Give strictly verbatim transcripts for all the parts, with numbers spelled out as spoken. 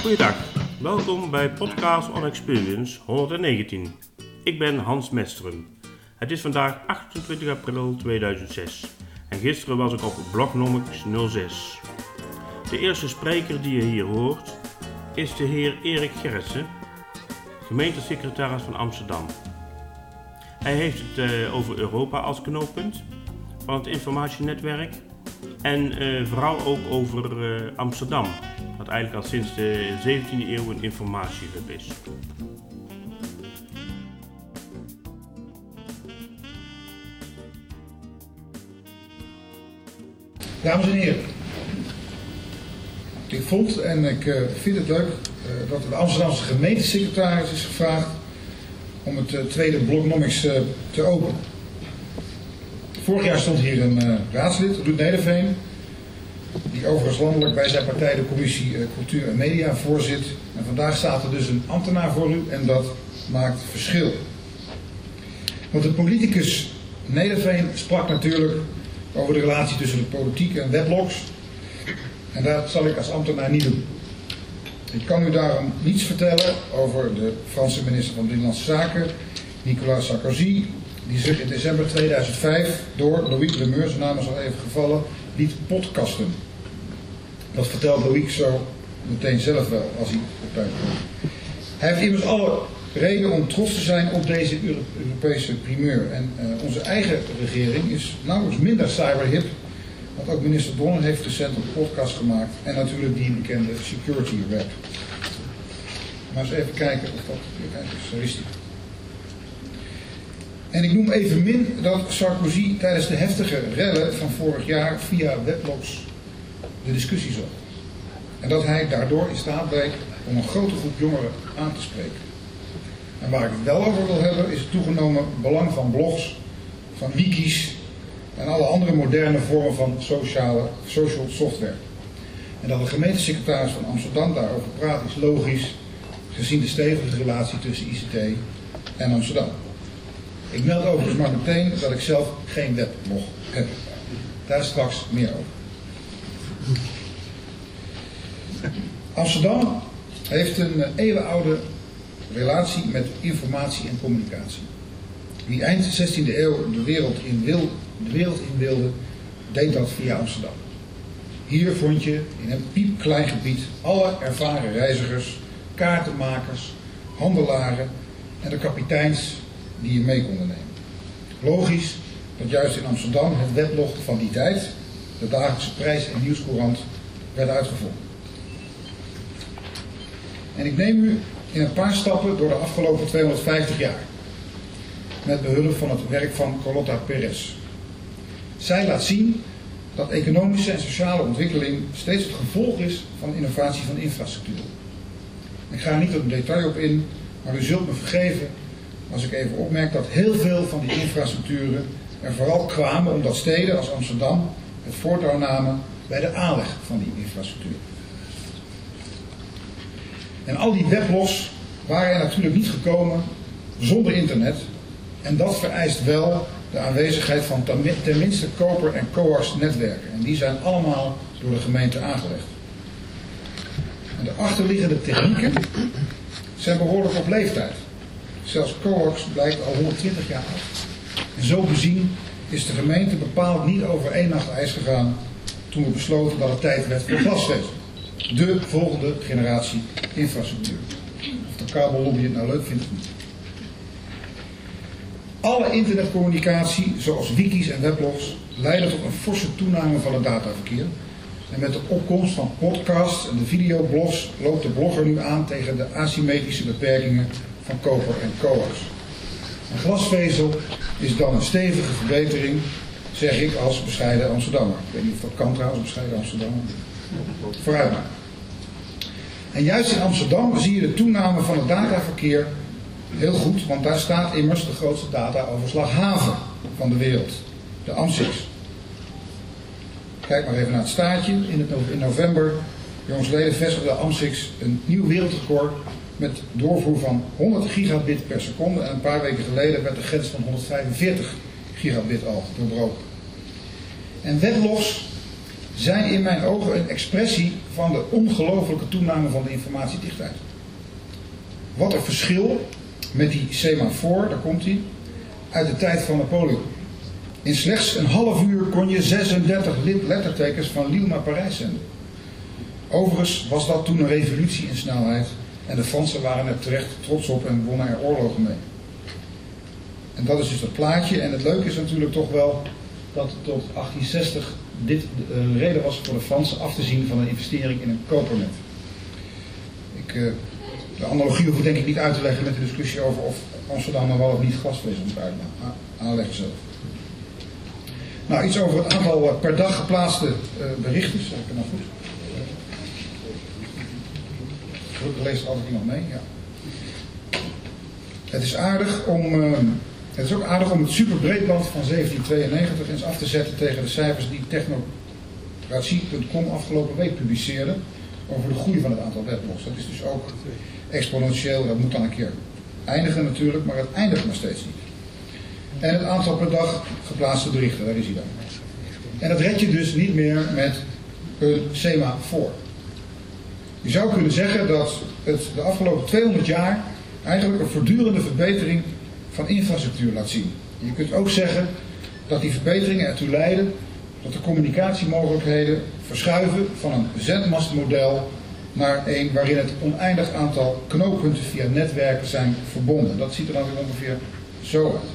Goeiedag, welkom bij Podcast on Experience honderdnegentien. Ik ben Hans Mesteren. Het is vandaag achtentwintig april tweeduizend zes en gisteren was ik op Blognomics nul zes. De eerste spreker die je hier hoort is de heer Erik Gerritsen, gemeentesecretaris van Amsterdam. Hij heeft het uh, over Europa als knooppunt van het informatienetwerk en uh, vooral ook over uh, Amsterdam, wat eigenlijk al sinds de zeventiende eeuw een informatiehub is. Dames en heren, ik vond en ik uh, vind het leuk uh, dat de Amsterdamse gemeentesecretaris is gevraagd om het uh, tweede Blognomics uh, te openen. Vorig jaar stond hier een uh, raadslid, Ruud Nederveen, die overigens landelijk bij zijn partij de commissie uh, Cultuur en Media voorzit. En vandaag staat er dus een ambtenaar voor u en dat maakt verschil. Want de politicus Nederveen sprak natuurlijk over de relatie tussen de politiek en weblogs. En dat zal ik als ambtenaar niet doen. Ik kan u daarom niets vertellen over de Franse minister van Binnenlandse Zaken, Nicolas Sarkozy, die zich in december tweeduizend vijf door Loïc Le Meur, zijn naam is al even gevallen, liet podcasten. Dat vertelt Loïc zo meteen zelf wel, als hij op tijd komt. Hij heeft immers alle reden om trots te zijn op deze Europese primeur. En uh, onze eigen regering is nauwelijks minder cyberhip, want ook minister Donner heeft recent een podcast gemaakt en natuurlijk die bekende Security Web. Maar eens even kijken of dat is. Zo is die. En ik noem evenmin dat Sarkozy tijdens de heftige rellen van vorig jaar via weblogs de discussie zocht. En dat hij daardoor in staat bleek om een grote groep jongeren aan te spreken. En waar ik het wel over wil hebben is het toegenomen belang van blogs, van wikis en alle andere moderne vormen van sociale, social software. En dat de gemeentesecretaris van Amsterdam daarover praat is logisch, gezien de stevige relatie tussen I C T en Amsterdam. Ik meld overigens maar meteen dat ik zelf geen weblog heb. Daar straks meer over. Amsterdam heeft een eeuwenoude relatie met informatie en communicatie. Wie eind zestiende eeuw de wereld in, wil, de wereld in wilde, deed dat via Amsterdam. Hier vond je in een piepklein gebied alle ervaren reizigers, kaartenmakers, handelaren en de kapiteins die je mee konden nemen. Logisch dat juist in Amsterdam het weblog van die tijd, de dagelijkse prijs- en nieuwscourant, werd uitgevonden. En ik neem u in een paar stappen door de afgelopen tweehonderdvijftig jaar. Met behulp van het werk van Carlota Perez. Zij laat zien dat economische en sociale ontwikkeling steeds het gevolg is van innovatie van infrastructuur. Ik ga er niet op een detail op in, maar u zult me vergeven als ik even opmerk dat heel veel van die infrastructuren er vooral kwamen omdat steden als Amsterdam het voortouw namen bij de aanleg van die infrastructuur. En al die weblogs waren er natuurlijk niet gekomen zonder internet. En dat vereist wel de aanwezigheid van tenminste koper- en coax netwerken. En die zijn allemaal door de gemeente aangelegd. En de achterliggende technieken zijn behoorlijk op leeftijd. Zelfs coax blijkt al honderdtwintig jaar oud. En zo bezien is de gemeente bepaald niet over één nacht ijs gegaan toen we besloten dat het tijd werd voor glasvezel. De volgende generatie infrastructuur. Of de kabellobby het nou leuk vindt of niet. Alle internetcommunicatie, zoals wikis en weblogs, leiden tot een forse toename van het dataverkeer. En met de opkomst van podcasts en de videoblogs loopt de blogger nu aan tegen de asymmetrische beperkingen van koper en coax. En glasvezel is dan een stevige verbetering, zeg ik als bescheiden Amsterdammer. Ik weet niet of dat kan trouwens, bescheiden Amsterdammer. Vooruit maar. En juist in Amsterdam zie je de toename van het dataverkeer heel goed, want daar staat immers de grootste dataoverslaghaven van de wereld, de AMSIX. Kijk maar even naar het staartje. In, het, in november, jongsleden, vestigde de AMSIX een nieuw wereldrecord met doorvoer van honderd gigabit per seconde. En een paar weken geleden werd de grens van honderdvijfenveertig gigabit al doorbroken. En weblogs zijn in mijn ogen een expressie van de ongelofelijke toename van de informatiedichtheid. Wat een verschil met die semafoor, daar komt hij, uit de tijd van Napoleon. In slechts een half uur kon je zesendertig lettertekens van Lille naar Parijs zenden. Overigens was dat toen een revolutie in snelheid en de Fransen waren er terecht trots op en wonnen er oorlogen mee. En dat is dus dat plaatje. En het leuke is natuurlijk toch wel dat tot achttien zestig dit de reden was voor de Fransen af te zien van een investering in een kopernet. Ik, uh, de analogie hoef ik denk ik niet uit te leggen met de discussie over of Amsterdam dan wel of niet glasvezel moet aanleggen zelf. Nou, iets over het aantal per dag geplaatste uh, berichten. Zeg ik het nou goed? Gelukkig leest altijd iemand mee, ja. Het is aardig om, uh, het is ook aardig om het superbreedband van zeventien tweeënnegentig eens af te zetten tegen de cijfers die technocratie punt com afgelopen week publiceerde over de groei van het aantal webblogs. Dat is dus ook exponentieel, dat moet dan een keer eindigen natuurlijk, maar het eindigt maar steeds niet. En het aantal per dag geplaatste berichten, daar is hij dan. En dat red je dus niet meer met een semafoor. Je zou kunnen zeggen dat het de afgelopen tweehonderd jaar eigenlijk een voortdurende verbetering van infrastructuur laat zien. Je kunt ook zeggen dat die verbeteringen ertoe leiden dat de communicatiemogelijkheden verschuiven van een zendmastmodel naar een waarin het oneindig aantal knooppunten via netwerken zijn verbonden. Dat ziet er dan weer ongeveer zo uit.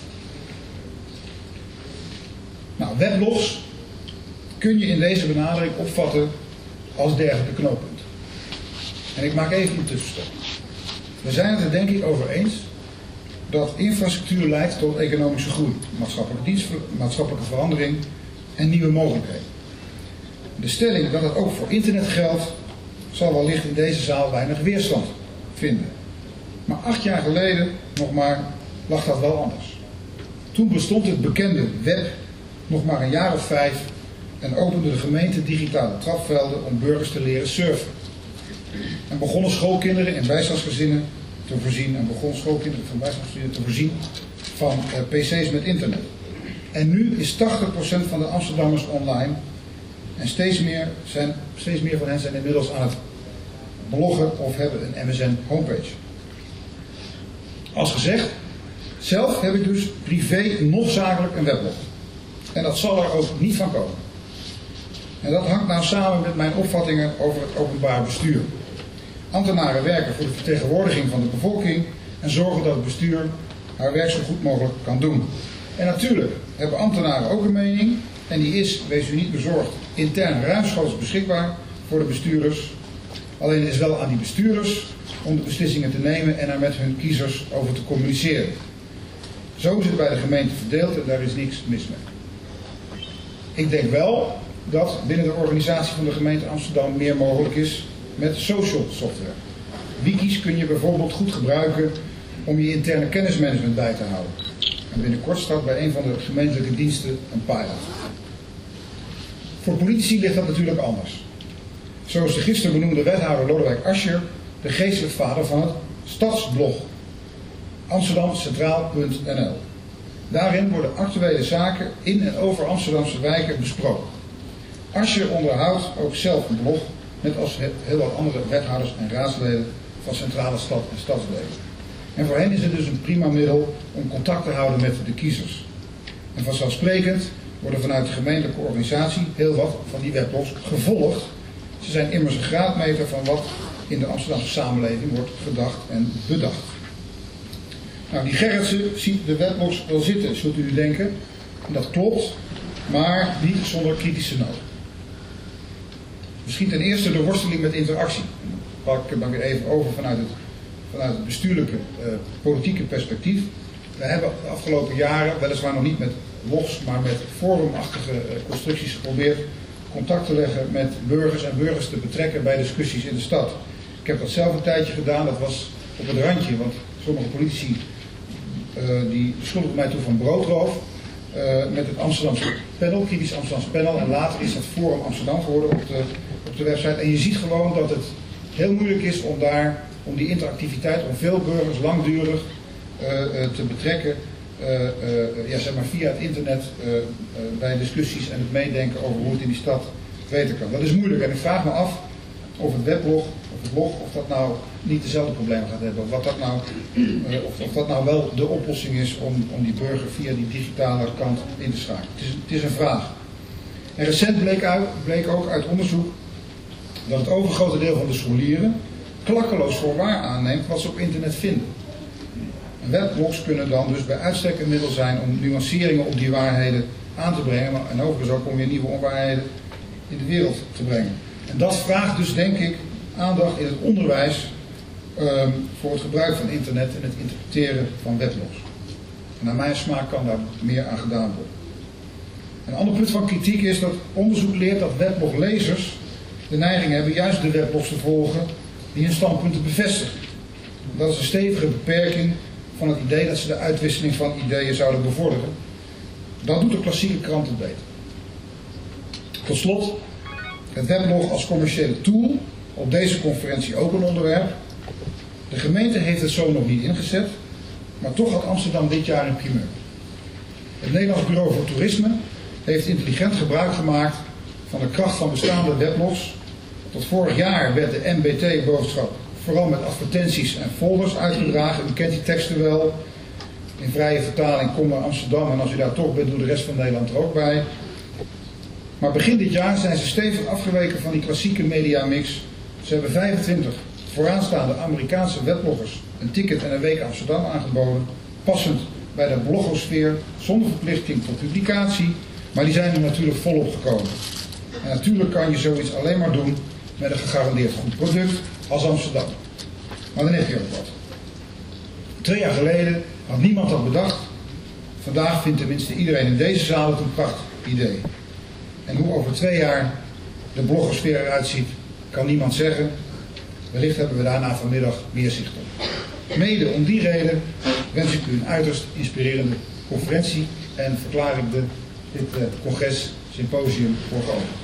Nou, weblogs kun je in deze benadering opvatten als dergelijke knooppunten. En ik maak even een tussenstap. We zijn het er denk ik over eens dat infrastructuur leidt tot economische groei, maatschappelijke dienst, maatschappelijke verandering en nieuwe mogelijkheden. De stelling dat het ook voor internet geldt, zal wellicht in deze zaal weinig weerstand vinden. Maar acht jaar geleden nog maar lag dat wel anders. Toen bestond het bekende web nog maar een jaar of vijf en opende de gemeente digitale trapvelden om burgers te leren surfen. En begonnen schoolkinderen in bijstandsgezinnen te voorzien en begonnen schoolkinderen van bijstandsgezinnen te voorzien van uh, pc's met internet. En nu is tachtig procent van de Amsterdammers online en steeds meer, zijn, steeds meer van hen zijn inmiddels aan het bloggen of hebben een M S N homepage. Als gezegd, zelf heb ik dus privé nog zakelijk een weblog. En dat zal er ook niet van komen. En dat hangt nou samen met mijn opvattingen over het openbaar bestuur. Ambtenaren werken voor de vertegenwoordiging van de bevolking en zorgen dat het bestuur haar werk zo goed mogelijk kan doen. En natuurlijk hebben ambtenaren ook een mening en die is, wees u niet bezorgd, intern ruimschoots beschikbaar voor de bestuurders. Alleen het is wel aan die bestuurders om de beslissingen te nemen en er met hun kiezers over te communiceren. Zo is het bij de gemeente verdeeld en daar is niks mis mee. Ik denk wel dat binnen de organisatie van de gemeente Amsterdam meer mogelijk is met social software. Wikis kun je bijvoorbeeld goed gebruiken om je interne kennismanagement bij te houden. En binnenkort start bij een van de gemeentelijke diensten een pilot. Voor politici ligt dat natuurlijk anders. Zo is de gisteren benoemde wethouder Lodewijk Asscher de geestelijk vader van het stadsblog amsterdam centraal punt n l. Daarin worden actuele zaken in en over Amsterdamse wijken besproken. Asscher onderhoudt ook zelf een blog, net als heel wat andere wethouders en raadsleden van centrale stad en stadsdelen. En voor hen is het dus een prima middel om contact te houden met de kiezers. En vanzelfsprekend worden vanuit de gemeentelijke organisatie heel wat van die weblogs gevolgd. Ze zijn immers een graadmeter van wat in de Amsterdamse samenleving wordt gedacht en bedacht. Nou, die Gerritsen ziet de weblogs wel zitten, zult u nu denken. En dat klopt, maar niet zonder kritische noot. Misschien ten eerste de worsteling met interactie. Dan pak ik dan weer even over vanuit het, vanuit het bestuurlijke, uh, politieke perspectief. We hebben de afgelopen jaren, weliswaar nog niet met logs, maar met forumachtige uh, constructies geprobeerd contact te leggen met burgers en burgers te betrekken bij discussies in de stad. Ik heb dat zelf een tijdje gedaan, dat was op het randje, want sommige politici uh, die beschuldigden mij toen van broodroof. Uh, met het Amsterdamse panel, kritisch Amsterdamse panel. En later is dat Forum Amsterdam geworden op de, op de website. En je ziet gewoon dat het heel moeilijk is om daar, om die interactiviteit, om veel burgers langdurig uh, uh, te betrekken. Uh, uh, ja, zeg maar via het internet uh, uh, bij discussies en het meedenken over hoe het in die stad weten kan. Dat is moeilijk en ik vraag me af of het weblog, of het blog, of dat nou niet dezelfde problemen gaat hebben. Of, wat dat nou, uh, of, of dat nou wel de oplossing is om, om die burger via die digitale kant in te schakelen. Het is, het is een vraag. En recent bleek, uit, bleek ook uit onderzoek dat het overgrote deel van de scholieren klakkeloos voor waar aanneemt wat ze op internet vinden. En webblogs kunnen dan dus bij uitstek een middel zijn om nuanceringen op die waarheden aan te brengen, en overigens ook om weer nieuwe onwaarheden in de wereld te brengen. En dat vraagt dus, denk ik, aandacht in het onderwijs um, voor het gebruik van internet en het interpreteren van weblogs. En naar mijn smaak kan daar meer aan gedaan worden. Een ander punt van kritiek is dat onderzoek leert dat webloglezers de neiging hebben juist de weblogs te volgen die hun standpunten bevestigen. Dat is een stevige beperking van het idee dat ze de uitwisseling van ideeën zouden bevorderen. Dat doet de klassieke krant het beter. Tot slot, het weblog als commerciële tool, op deze conferentie ook een onderwerp. De gemeente heeft het zo nog niet ingezet, maar toch had Amsterdam dit jaar een primeur. Het Nederlands Bureau voor Toerisme heeft intelligent gebruik gemaakt van de kracht van bestaande weblogs. Tot vorig jaar werd de M B T-boodschap vooral met advertenties en folders uitgedragen. U kent die teksten wel. In vrije vertaling, kom naar Amsterdam en als u daar toch bent, doe de rest van Nederland er ook bij. Maar begin dit jaar zijn ze stevig afgeweken van die klassieke mediamix. Ze hebben vijfentwintig vooraanstaande Amerikaanse webbloggers een ticket en een week Amsterdam aangeboden. Passend bij de blogosfeer, zonder verplichting tot publicatie. Maar die zijn er natuurlijk volop gekomen. En natuurlijk kan je zoiets alleen maar doen met een gegarandeerd goed product als Amsterdam. Maar dan heb je ook wat. Twee jaar geleden had niemand dat bedacht. Vandaag vindt tenminste iedereen in deze zaal het een prachtig idee. En hoe over twee jaar de blogosfeer eruit ziet, kan niemand zeggen. Wellicht hebben we daarna vanmiddag meer zicht op. Mede om die reden wens ik u een uiterst inspirerende conferentie en verklaar ik de, dit uh, congres symposium voor geopend.